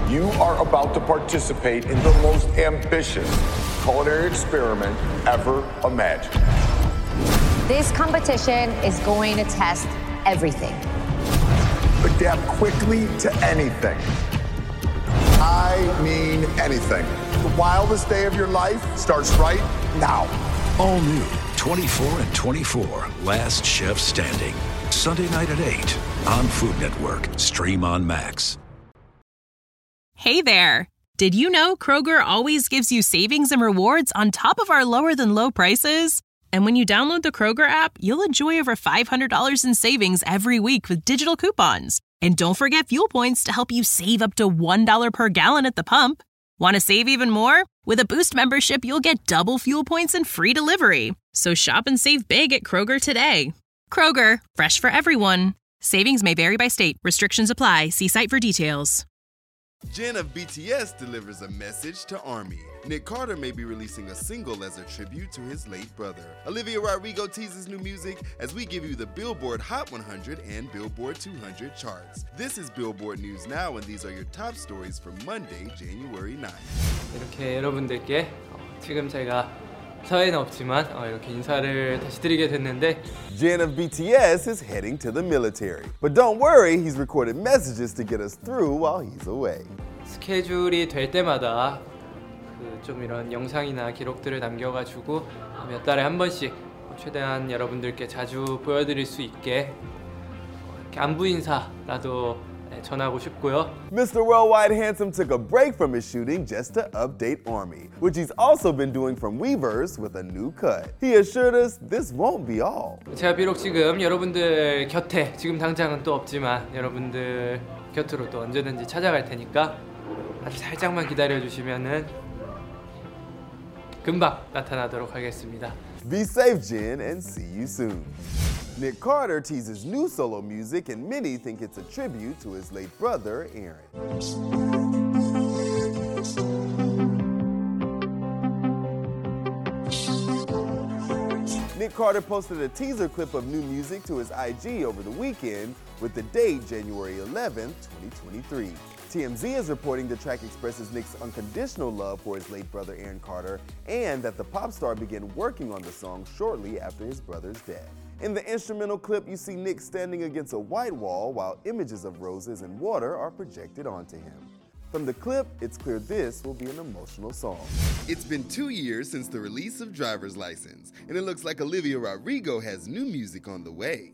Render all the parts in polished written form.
You are about to participate in the most ambitious culinary experiment ever imagined. This competition is going to test everything. Adapt quickly to anything. I mean anything. The wildest day of your life starts right now. All new 24 and 24, Last Chef Standing. Sunday night at 8 on Food Network. Stream on Max. Hey there. Did you know Kroger always gives you savings and rewards on top of our lower than low prices? And when you download the Kroger app, you'll enjoy over $500 in savings every week with digital coupons. And don't forget fuel points to help you save up to $1 per gallon at the pump. Want to save even more? With a Boost membership, you'll get double fuel points and free delivery. So shop and save big at Kroger today. Kroger, fresh for everyone. Savings may vary by state. Restrictions apply. See site for details. Jin of BTS delivers a message to ARMY. Nick Carter may be releasing a single as a tribute to his late brother. Olivia Rodrigo teases new music as we give you the Billboard Hot 100 and Billboard 200 charts. This is Billboard News Now, and these are your top stories for Monday, January 9th. 이렇게 여러분들께 지금 제가 사회는 없지만 이렇게 인사를 다시 드리게 됐는데 Jin of BTS is heading to the military. But don't worry, he's recorded messages to get us through while he's away. 스케줄이 될 때마다 좀 이런 영상이나 기록들을 남겨가지고 몇 달에 한 번씩 최대한 여러분들께 자주 보여드릴 수 있게 이렇게 안부 인사라도 전하고 싶고요. Mr. Worldwide Handsome took a break from his shooting just to update ARMY, which he's also been doing from Weverse with a new cut. He assured us this won't be all. 제가 비록 지금 여러분들 곁에 지금 당장은 또 없지만 여러분들 곁으로 또 언제든지 찾아갈 테니까 아주 살짝만 기다려주시면은 금방 나타나도록 하겠습니다. Be safe, Jin, and see you soon. Nick Carter teases new solo music, and many think it's a tribute to his late brother, Aaron. Nick Carter posted a teaser clip of new music to his IG over the weekend with the date January 11th, 2023. TMZ is reporting the track expresses Nick's unconditional love for his late brother Aaron Carter and that the pop star began working on the song shortly after his brother's death. In the instrumental clip, you see Nick standing against a white wall while images of roses and water are projected onto him. From the clip, it's clear this will be an emotional song. It's been 2 years since the release of Driver's License, and it looks like Olivia Rodrigo has new music on the way.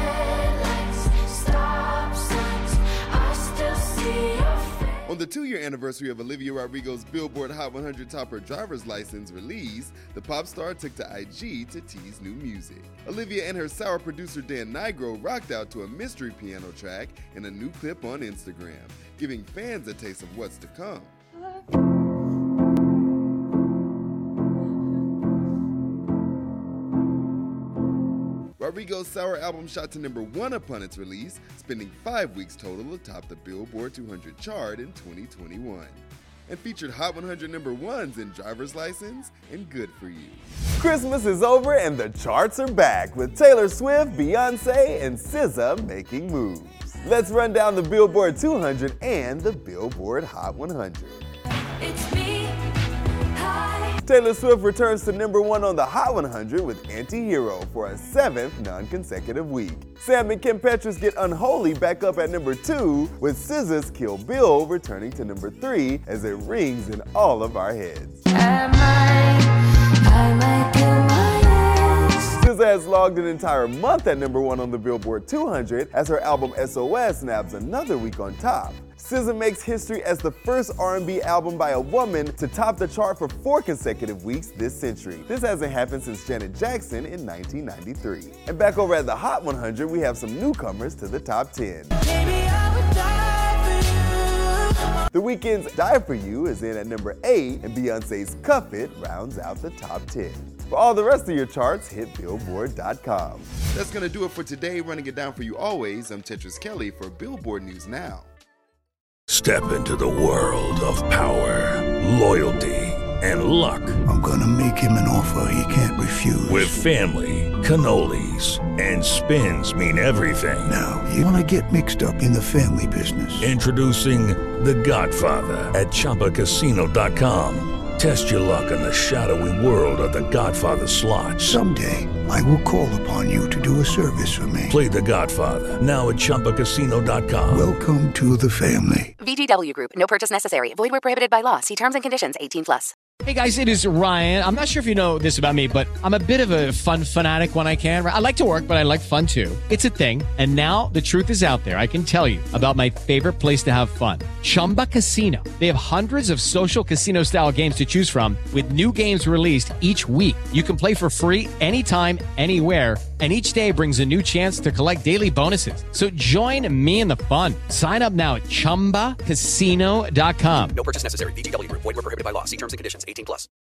On the 2-year anniversary of Olivia Rodrigo's Billboard Hot 100 topper Driver's License release, the pop star took to IG to tease new music. Olivia and her sour producer Dan Nigro rocked out to a mystery piano track in a new clip on Instagram, giving fans a taste of what's to come. Rodrigo's Sour album shot to #1 upon its release, spending 5 weeks total atop the Billboard 200 chart in 2021, and featured Hot 100 #1s in Driver's License and Good For You. Christmas is over and the charts are back, with Taylor Swift, Beyonce, and SZA making moves. Let's run down the Billboard 200 and the Billboard Hot 100. It's me. Taylor Swift returns to #1 on the Hot 100 with Anti-Hero for a 7th non-consecutive week. Sam and Kim Petras get Unholy back up at @2, with SZA's Kill Bill returning to #3 as it rings in all of our heads. SZA has logged an entire month at #1 on the Billboard 200 as her album SOS nabs another week on top. SZA makes history as the first R&B album by a woman to top the chart for 4 consecutive weeks this century. This hasn't happened since Janet Jackson in 1993. And back over at the Hot 100, we have some newcomers to the top 10. The Weeknd's Die For You is in at #8, and Beyonce's Cuff It rounds out the top 10. For all the rest of your charts, hit Billboard.com. That's gonna do it for today. Running it down for you always, I'm Tetris Kelly for Billboard News Now. Step into the world of power, loyalty, and luck. I'm gonna make him an offer he can't refuse. With family, cannolis, and spins mean everything. Now, you wanna get mixed up in the family business. Introducing The Godfather at ChumbaCasino.com. Test your luck in the shadowy world of The Godfather slot. Someday, I will call upon you to do a service for me. Play The Godfather now at ChumbaCasino.com. Welcome to the family. VGW Group. No purchase necessary. Void where prohibited by law. See terms and conditions. 18+. Hey guys, it is Ryan. I'm not sure if you know this about me, but I'm a bit of a fun fanatic when I can. I like to work, but I like fun too. It's a thing. And now the truth is out there. I can tell you about my favorite place to have fun. Chumba Casino. They have hundreds of social casino style games to choose from with new games released each week. You can play for free anytime, anywhere. And each day brings a new chance to collect daily bonuses. So join me in the fun. Sign up now at ChumbaCasino.com. No purchase necessary. VGW Group. Void where prohibited by law. See terms and conditions. 18+.